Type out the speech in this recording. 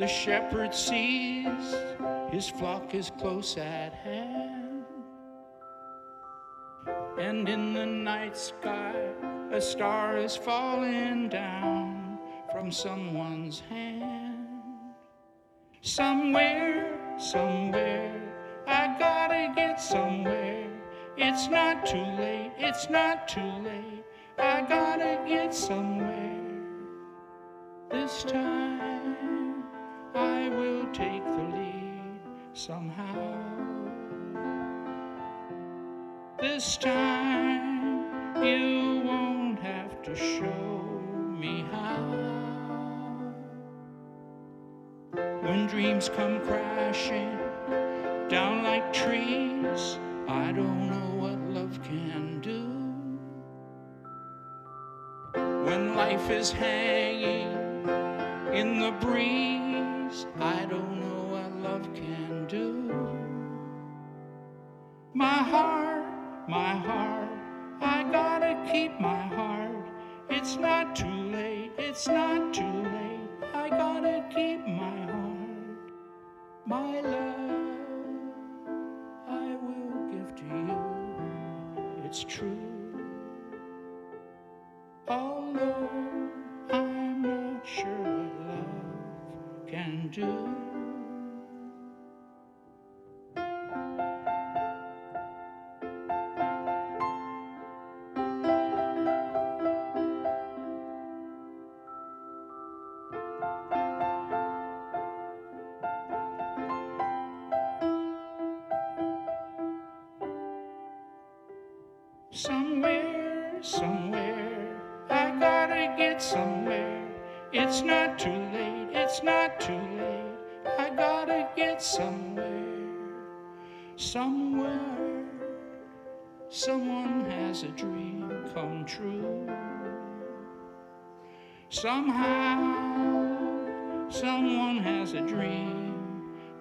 The shepherd sees his flock is close at hand, and in the night sky a star is falling down from someone's hand. Somewhere, somewhere, I gotta get somewhere. It's not too late, it's not too late, I gotta get somewhere. This time I will take the lead somehow. This time you won't have to show me how. When dreams come crashing down like trees, I don't know what love can do. When life is hanging in the breeze, I don't know what love can do. My heart, I gotta keep my heart. It's not too late, it's not too late, I gotta keep my heart. My love, I will give to you, it's true. Although I'm not sure what love can do. Somewhere, somewhere, I gotta get somewhere. It's not too late, it's not too late, I gotta get somewhere. Somewhere, someone has a dream come true. Somehow, someone has a dream